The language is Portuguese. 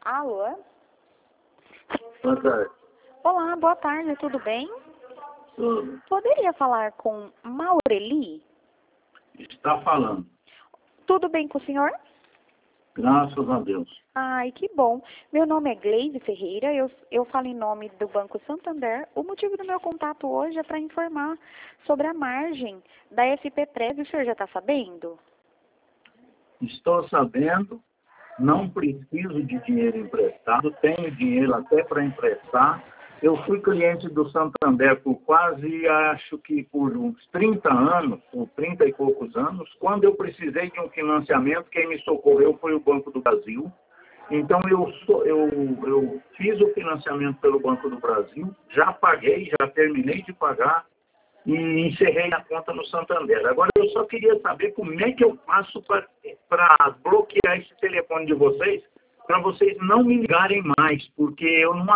Alô? Boa tarde. Olá, boa tarde, tudo bem? Tudo. Poderia falar com Maureli? Está falando. Tudo bem com o senhor? Graças a Deus. Ai, que bom. Meu nome é Gleise Ferreira, eu falo em nome do Banco Santander. O motivo do meu contato hoje é para informar sobre a margem da FPPrev. O senhor já está sabendo? Estou sabendo, não preciso de dinheiro emprestado, tenho dinheiro até para emprestar. Eu fui cliente do Santander por quase, acho que por uns 30 anos, por 30 e poucos anos. Quando eu precisei de um financiamento, quem me socorreu foi o Banco do Brasil. Então, eu fiz o financiamento pelo Banco do Brasil, já paguei, já terminei de pagar e encerrei a conta no Santander. Agora, eu só queria saber como é que eu faço para bloquear esse telefone de vocês, para vocês não me ligarem mais, porque eu não